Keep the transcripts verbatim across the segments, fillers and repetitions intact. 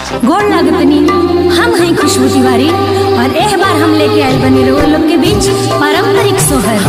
गोड़ लागतनी। हम हैं खुशबू तिवारी और एह बार हम लेके आए बनी रहो लोग के बीच पारंपरिक सोहर।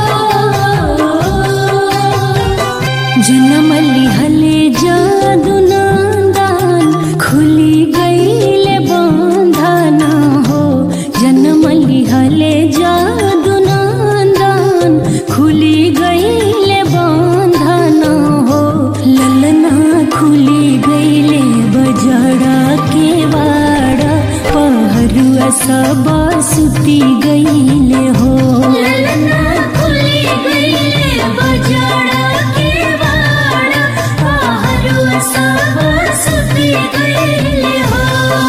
जन्म लिहले जादू नादान खुली गईले बंधना हो। जन्म लिहले जादू नादान खुली गईले बंधना हो। ललना खुली गईले बजड़ा के वाड़ा पहरुआ सब सुती गईले हो। ललना खुली गईले बजड़ा के वाड़ा पहरुआ सब सुती गईले हो।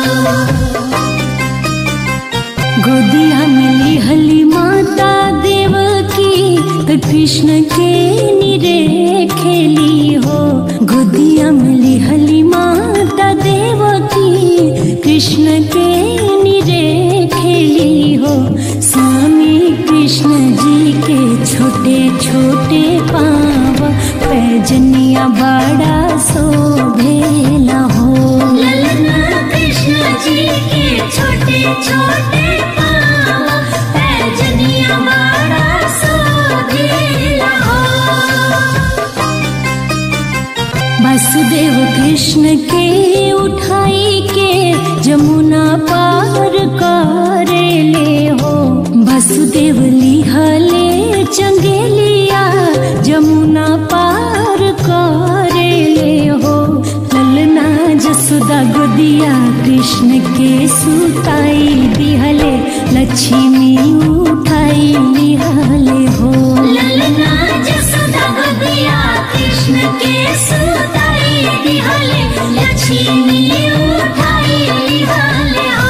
गोदिया में लिहली माता देवकी तो कृष्ण के निरे खेली हो। गोदिया में लिहली माता देवकी कृष्ण के निरे खेली हो। स्वामी कृष्ण जी के छोटे छोटे पाँव पैजनिया बड़ा शोभेला हो। ललना कृष्ण जी के छोटे छोटे पाँव पैजनिया बड़ा शोभेला हो। वासुदेव कृष्ण के उठाई के जमुना पार करेले हो। वासुदेव लिहले चंगेलिया जमुना पार करेले हो। ललना जसोदा गोदिया कृष्ण के सुताई दिहले लक्ष्मी उठाई लिहले हो। ललना जसोदा गोदिया कृष्ण के सुताई दिहले लक्ष्मी उठाई लिहले हो।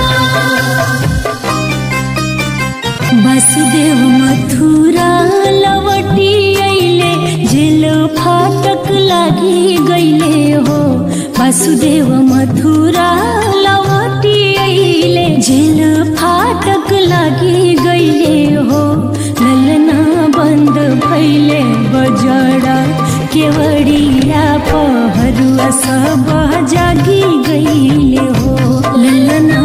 वासुदेव मथुरा लवटी अइले जेल फाटक लागी गईले हो। वासुदेव मथुरा लवटी अइले जेल फाटक लागी गईले हो। ललना बंद भइले बजड़ा केवड़िया पहरुआ सब जागी गईले हो। ललना